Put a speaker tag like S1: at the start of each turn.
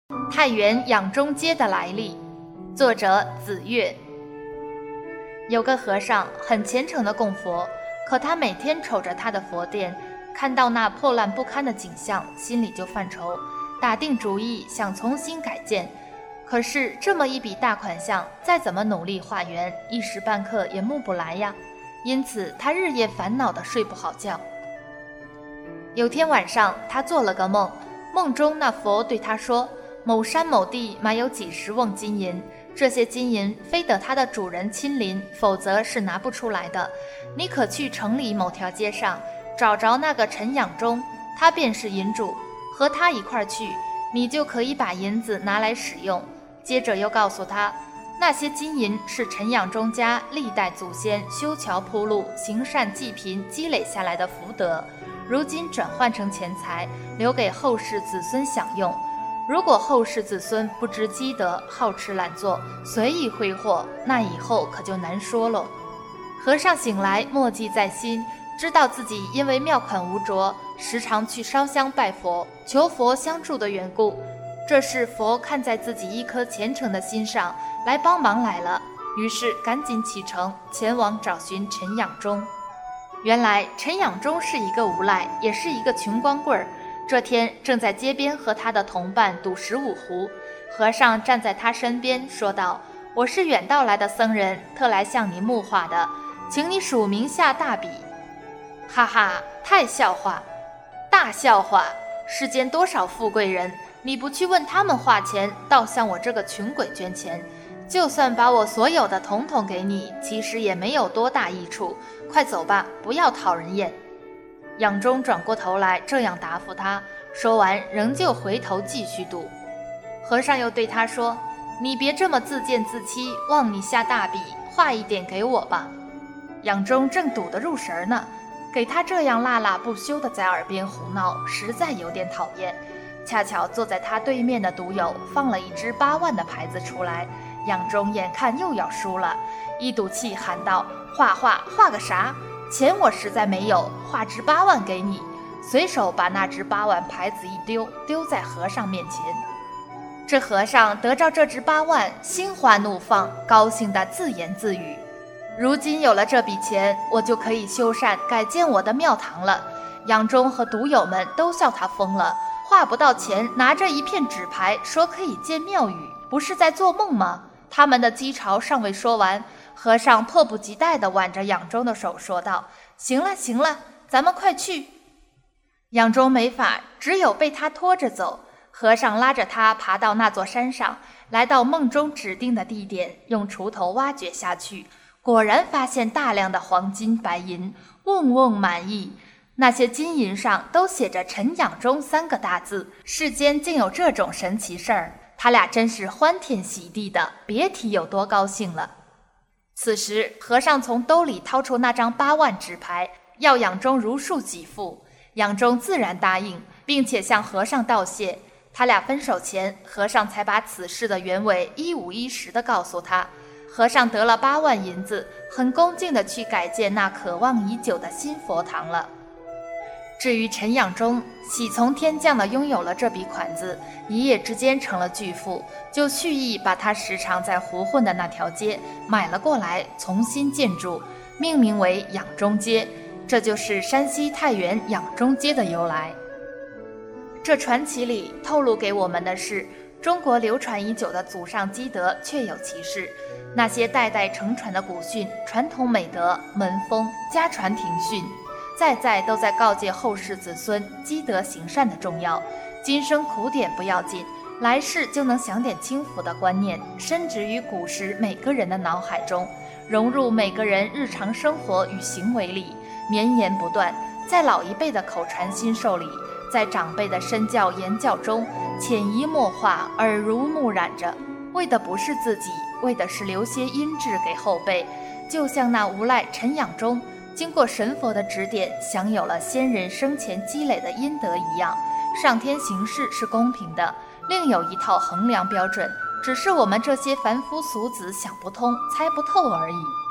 S1: 太原养中街的来历，作者子月。有个和尚很虔诚的供佛，可他每天瞅着他的佛殿，看到那破烂不堪的景象，心里就犯愁，打定主意想重新改建。可是这么一笔大款项，再怎么努力化缘，一时半刻也募不来呀。因此他日夜烦恼地睡不好觉。有天晚上，他做了个梦，梦中那佛对他说，某山某地埋有几十瓮金银，这些金银非得它的主人亲临，否则是拿不出来的。你可去城里某条街上找着那个陈养中，他便是银主，和他一块去，你就可以把银子拿来使用。接着又告诉他，那些金银是陈养中家历代祖先修桥铺路、行善济贫积累下来的福德，如今转换成钱财，留给后世子孙享用。如果后世子孙不知积德，好吃懒做，随意挥霍，那以后可就难说了。和尚醒来，默记在心，知道自己因为庙款无着，时常去烧香拜佛，求佛相助的缘故。这是佛看在自己一颗虔诚的心上，来帮忙来了，于是赶紧启程，前往找寻陈养中。原来陈养中是一个无赖，也是一个穷光棍儿。这天正在街边和他的同伴赌15壶，和尚站在他身边说道，我是远道来的僧人，特来向你募化的，请你署名下大笔。哈哈，太笑话，大笑话，世间多少富贵人，你不去问他们化钱，倒向我这个穷鬼捐钱，就算把我所有的统统给你，其实也没有多大益处，快走吧，不要讨人厌。养中转过头来这样答复他，说完仍旧回头继续赌。和尚又对他说，你别这么自贱自欺，望你下大笔，画一点给我吧。养中正赌得入神呢，给他这样辣辣不休地在耳边胡闹，实在有点讨厌。恰巧坐在他对面的赌友放了一只8万的牌子出来，养中眼看又要输了，一赌气喊道，画个啥？钱我实在没有，画只8万给你。随手把那只8万牌子一丢，丢在和尚面前。这和尚得着这只8万，心花怒放，高兴地自言自语，如今有了这笔钱，我就可以修缮改建我的庙堂了。养中和赌友们都笑他疯了，画不到钱，拿着一片纸牌说可以建庙宇，不是在做梦吗？他们的讥嘲尚未说完，和尚迫不及待地挽着养中的手说道，行了，咱们快去。养中没法，只有被他拖着走。和尚拉着他爬到那座山上，来到梦中指定的地点，用锄头挖掘下去，果然发现大量的黄金白银，瓮瓮满溢。那些金银上都写着陈养中3个大字，世间竟有这种神奇事儿，他俩真是欢天喜地的，别提有多高兴了。此时和尚从兜里掏出那张8万纸牌，要养中如数给付。养中自然答应，并且向和尚道谢。他俩分手前，和尚才把此事的原委一五一十地告诉他。和尚得了8万银子，很恭敬地去改建那渴望已久的新佛堂了。至于陈养中，喜从天降地拥有了这笔款子，一夜之间成了巨富，就蓄意把他时常在胡混的那条街买了过来，重新建筑，命名为养中街，这就是山西太原养中街的由来。这传奇里透露给我们的是，中国流传已久的祖上积德确有其事，那些代代承传的古训、传统美德、门风、家传庭训，在都在告诫后世子孙积德行善的重要。今生苦点不要紧，来世就能享点清福的观念，深植于古时每个人的脑海中，融入每个人日常生活与行为里，绵延不断，在老一辈的口传心授里，在长辈的身教言教中潜移默化，耳濡目染着，为的不是自己，为的是留些阴质给后辈。就像那无赖陈养中经过神佛的指点，享有了先人生前积累的阴德一样。上天行事是公平的，另有一套衡量标准，只是我们这些凡夫俗子想不通、猜不透而已。